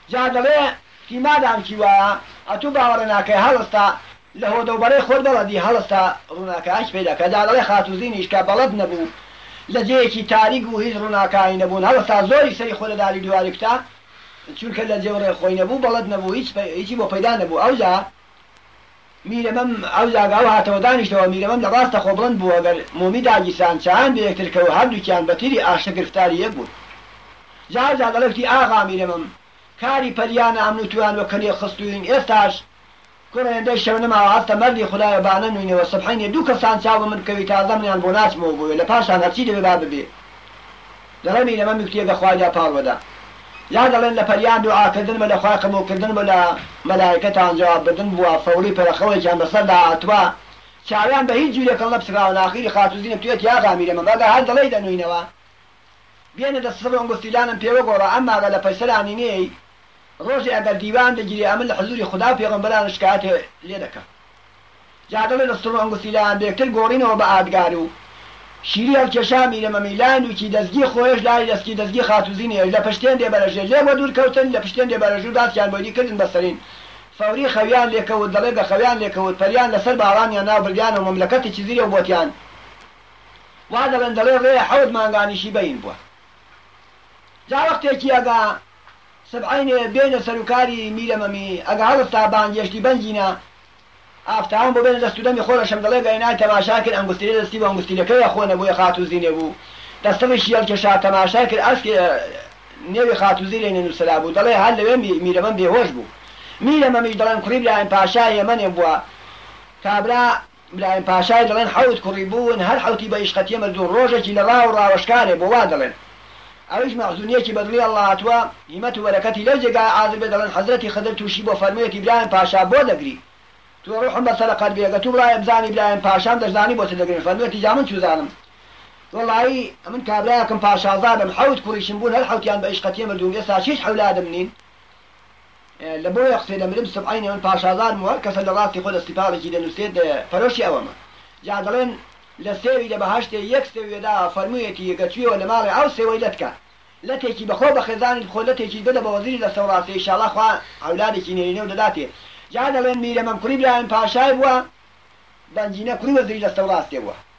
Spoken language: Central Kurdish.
جا دەڵێ تیمادام کیوایە ئەتوو باوەڕە ناکەی هەڵستا لە هۆدەوبەرەی خۆت بەڵەدی هەڵستا ڕووناکەش پێدا کە جا دەڵێ خاتوزینیش کە بەڵەد نەبوو لە جێیەکی تاریک و هیچ ڕووناکایی نەبوون هەڵستا زۆری سەری خۆ لەداری دوواری کتا چونکە لە جێوڕێ خۆی نەبوو بەڵەد نەبوو هیچی بۆ پەیدا نەبوو ئەوجا میرەمەم ئەو جاگاو هاتەوە دانیشتەوە میرەمەم لە ڕاستە خۆ بڵند بوو ئەگەر مومی داگیسان چیان بە یەکترکەوە هەردووکیان بەتیری ئاشتە گرفتاری یەک بوون جا دەڵێتی ئاغا میرەمەم کاری پەریانە ئەمن و تویان وە کەلێ خستوین ئێستاش کوڕێندەی شەو نەماوە هەستە مەردی خدایە بانە نوینەوە سەبحەینێ دوو کەسان چاوە من بکەوی تازە منیان بۆ ناچمەوە بووە لە پاشان هەرچی دەبێ با ببێ دەڵێ میرەمەم یکتێگە خوالیا پاڵوەدا یا دەڵێن لە پەریان دوعاکردن بە لەخوای قبوڵکردن بە لە مەلایکەتان جواب بدن بووە فەوری پەرەخەوەیان بەسەردا هاتووە چاویان بە هیچ جوورێکە نەپسراوە ناخیری خاتوزینە توێت یاغا میرەمەم ئەگە هەر دەڵێی دەنوینەوە بێنە دەسەڵ ئەنگوستیلانم پێوە گۆڕە ئەماگە لە پەیسەرانی نێی ڕۆژی ئەگەر دیوان دەگیری ئەمن لە حزوری خدا پێغەمبەران شکایەت لێ دەکەم جا دەڵێ دەسەڵ ئەنگوستیلان بێکتر گۆڕینەوە بە ئادگار و شیری هەڵکێشا میرەمەمی لایەنوکی دەستگی خۆیش لای دەستگی خاتوزینێش لە پشتێن دێبەرەژێ لێوە دوور کەوتن لە پشتێن دێبەرەژوو داتیان بۆی کردن بەسەرین فەوری خەویان لێکەوت دەڵێ بە خەویان لێکەوت پەریان لەسەر باڕانیان ناو بردیان و مەملەکەتێکی زیرە و بۆتیان وا دەڵێن دەڵێ ڕێ حەوت مانگانیشی بەین بووە جا وەختێکی ئەگا سبعینێ بێنە سەرکاری میرەمەمی ئەگە هەڵستا بانگێشتی بەنجینە ئافتاوان بۆ بێنە دەست و دەمی خۆرەشەم دەڵێ گەینای تەماشا کرد ئەنگوستیلە دەستی بە ئەنگوستیلەکەی خۆنە بۆیە خاتوزینێ بوو دەستەڵیشی هەڵکێشا تەماشا کرد ئەسکێ نێوی خاتوزیلێ نووسرا بوو دەڵێ هەر لەوێ میرەمەم بێهۆش بوو میرەمەمیش دەڵێن کوڕی برایم پاشای یەمەنێ بووە کابرا برایم پاشای دەڵێن حەوت کوڕی بوون هەر حەوتی بە ئیشقەتیە مردوون ڕۆژێکی لە ڕاو ڕاوەشکارێ بۆ وا دەڵێن ئەویش مەخزوونیەکی بەدڵی ئەڵڵا هاتووە هیمەت و بەرەکەتی لەو جێگای عازر بێ دەڵێن حەزرەتی خدر تووشی بۆ فەرموویەتی برایم پاشا بۆ دەگری تو ڕوحم بەسەر قەلبێگە تو بڵایە بزانی برایم پاشام دەزانی بۆ تدەگرین فەرموویەتی جا من چوزانم وەڵڵاهی من کابرایەکم پاشازادم حەوت کوڕیشم بوون هەر حەوتیان بە ئیشقەتیە مردوون ئێستا هیچ حەولادم نین لە بۆ یەخسێ دەمرم سبعینێ من پاشازادم و هەر کەسە لە ڕاستی خۆ دەستیپاڵێکی دەنووسێت پەرۆشی ئەوەمە جا دەڵێن لە سێوی لە بەهەشتێ یەک سێویێدا فەرموویەتی گەچوویەوە لە ماڵی ئەو سێوەی لەتکە لەتێکی بەخۆ بە خێزانی بخۆ لەتێکی بدە بە وەزیری لە سەوڕاستی ئینشاڵڵا خوا ئەولادێکی نێرینە و دەداتێ جا دەڵێن میرەمەم کوڕی برایم پاشای بووە بەنجینە کوڕی وەزیری لە سەوڕاستێ بووە